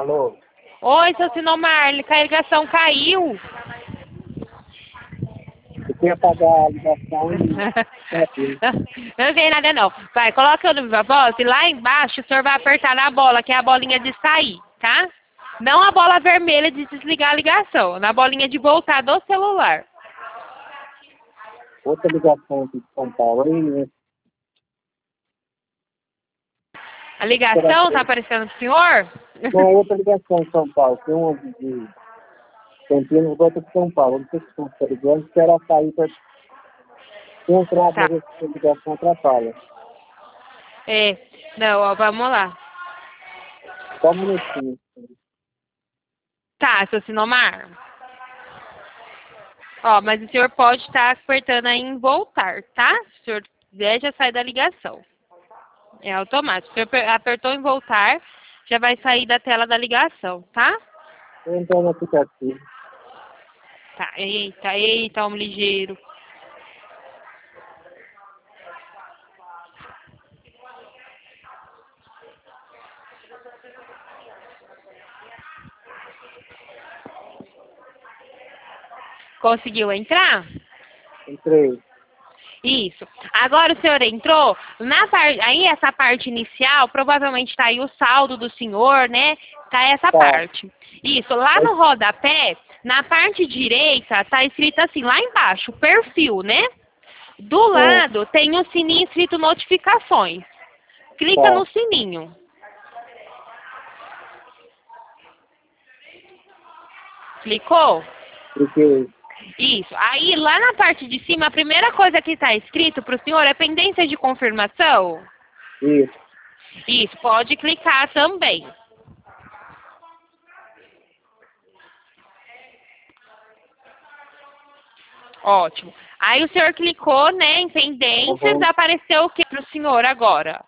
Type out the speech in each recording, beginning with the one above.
Alô? Oi, seu Sinomar, a ligação caiu. Eu queria pagar a ligação e... Não tem nada não. Vai, coloca o número da voz e lá embaixo o senhor vai apertar na bola, que é a bolinha de sair, tá? Não a bola vermelha de desligar a ligação, na bolinha de voltar do celular. Outra ligação aqui de São Paulo. Aí, né? A ligação tá aparecendo pro senhor? Não, outra ligação de São Paulo. Tem uma de Campinas, outra de São Paulo. Não sei se estão ligando, espera ela sair para entrar, Tá. para ver se a ligação atrapalha. É, não, ó, vamos lá. Só um minutinho. Tá, seu Sinomar. Ó, mas o senhor pode estar apertando aí em voltar, tá? Se o senhor quiser, já sai da ligação. É automático. Se o senhor apertou em voltar, já vai sair da tela da ligação, tá? Vou entrar no aplicativo. Tá, eita, homem ligeiro. Conseguiu entrar? Entrei. Isso. Agora o senhor entrou, aí essa parte inicial, provavelmente está aí o saldo do senhor, né? Tá essa Tá. parte. Isso, lá no rodapé, na parte direita, tá escrito assim, lá embaixo, perfil, né? Do lado tem um sininho escrito notificações. Clica Tá. no sininho. Clicou? Cliquei. Isso. Aí, lá na parte de cima, a primeira coisa que está escrito para o senhor é pendência de confirmação? Isso. Isso, pode clicar também. Ótimo. Aí o senhor clicou, né, em pendências, Uhum. apareceu o que para o senhor agora?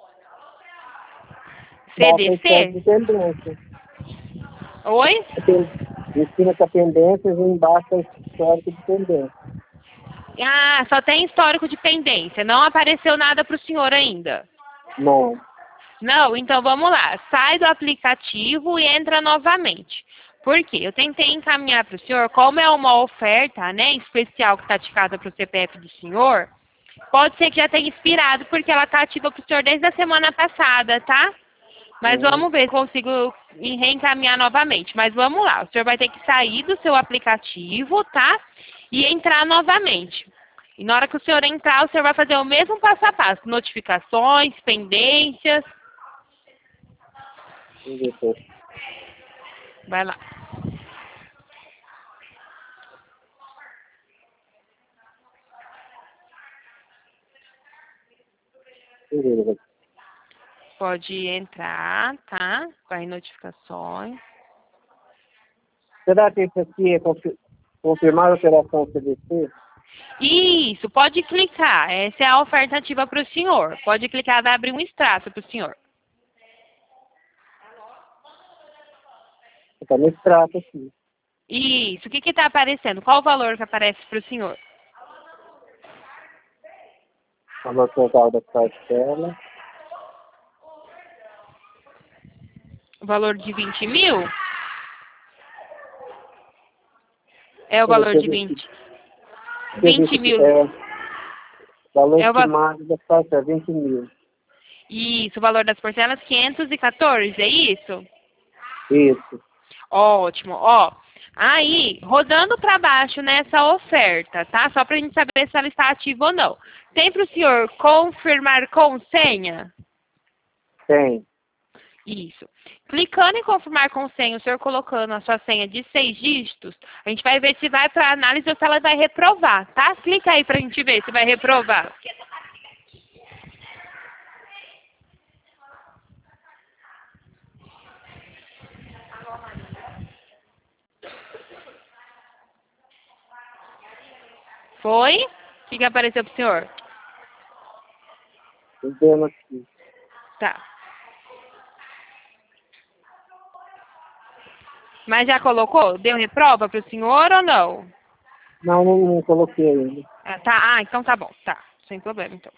Baixa a história CDC? de pendência. Oi? Em cima está pendências e embaixo é histórico de pendência. Ah, só tem histórico de pendência. Não apareceu nada para o senhor ainda. Não. Não, então vamos lá. Sai do aplicativo e entra novamente. Por quê? Eu tentei encaminhar para o senhor, como é uma oferta, né, especial que está ativada para o CPF do senhor, pode ser que já tenha expirado, porque ela está ativa para o senhor desde a semana passada, tá? Mas vamos ver se consigo reencaminhar novamente. Mas vamos lá, o senhor vai ter que sair do seu aplicativo, tá? E entrar novamente. E na hora que o senhor entrar, o senhor vai fazer o mesmo passo a passo. Notificações, pendências. Vai lá. Beleza. Pode entrar, tá? Vai em notificações. Será que isso aqui é confirmar a operação CDC? Isso, pode clicar. Essa é a oferta ativa para o senhor. Pode clicar, vai abrir um extrato para o senhor. Está no extrato aqui. Isso, o que está aparecendo? Qual o valor que aparece para o senhor? Valor total da parcela. O valor de 20 mil? É o valor de 20 mil. Valor É o estimado da parcela, 20 mil. Isso, o valor das parcelas 514, é isso? Isso. Ótimo, ó. Aí, rodando para baixo nessa oferta, tá? Só para a gente saber se ela está ativa ou não. Tem para o senhor confirmar com senha? Tem. Isso. Clicando em confirmar com senha, o senhor colocando a sua senha de 6 dígitos, a gente vai ver se vai para análise ou se ela vai reprovar, tá? Clica aí para a gente ver se vai reprovar. Foi? O que apareceu pro senhor? Entendo aqui. Tá. Mas já colocou? Deu reprova pro senhor ou não? Não coloquei ainda. Ah, tá. Ah, então tá bom. Tá. Sem problema, então.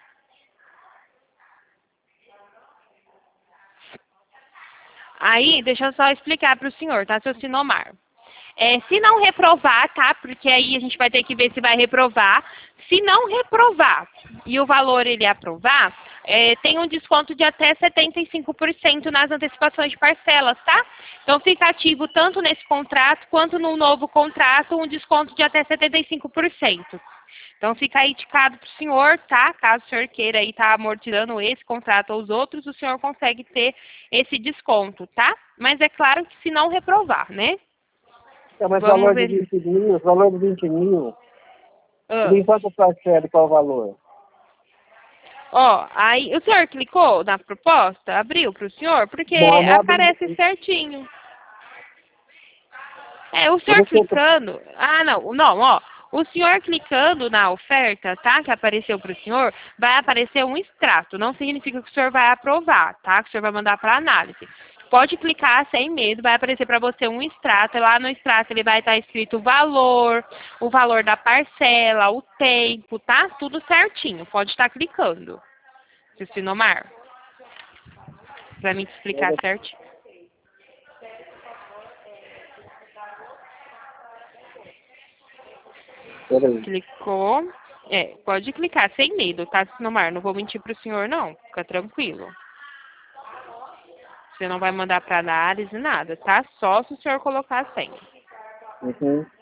Aí, deixa eu só explicar para o senhor, tá, seu Sinomar? Se não reprovar, tá? Porque aí a gente vai ter que ver se vai reprovar. Se não reprovar e o valor ele aprovar, tem um desconto de até 75% nas antecipações de parcelas, tá? Então fica ativo tanto nesse contrato quanto no novo contrato um desconto de até 75%. Então fica aí indicado para o senhor, tá? Caso o senhor queira aí estar amortizando esse contrato ou os outros, o senhor consegue ter esse desconto, tá? Mas é claro que se não reprovar, né? Mas Vamos valor de ver. 20 mil, valor de 20 mil, Ah. em quanto parcela, qual o valor? Ó, aí o senhor clicou na proposta? Abriu para o senhor? Porque Não, não abri. aparece certinho. O Eu senhor não sei. clicando... Ah, não, ó. O senhor clicando na oferta, tá? Que apareceu para o senhor, vai aparecer um extrato. Não significa que o senhor vai aprovar, tá? Que o senhor vai mandar para análise. Pode clicar sem medo, vai aparecer para você um extrato. E lá no extrato ele vai estar escrito o valor da parcela, o tempo, tá? Tudo certinho. Pode estar clicando. Seu Sinomar, para me explicar certinho. Peraí. Clicou. Pode clicar sem medo, tá, Sinomar? Não vou mentir pro senhor, não. Fica tranquilo. Você não vai mandar para análise, nada, tá? Só se o senhor colocar a senha. Uhum.